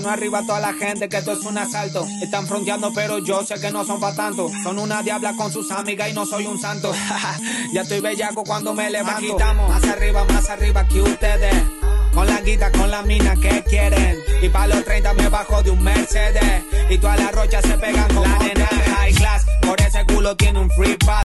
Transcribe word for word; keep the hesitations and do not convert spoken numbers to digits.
Mano arriba a toda la gente que esto es un asalto. Están fronteando pero yo sé que no son pa' tanto. Son una diabla con sus amigas y no soy un santo. Ya estoy bellaco cuando me levanto. Aquí estamos, más arriba, más arriba que ustedes. Con la guita, con la mina que quieren. Y pa' los treinta me bajo de un Mercedes. Y todas las rochas se pegan con la nena high class. Por ese culo tiene un free pass.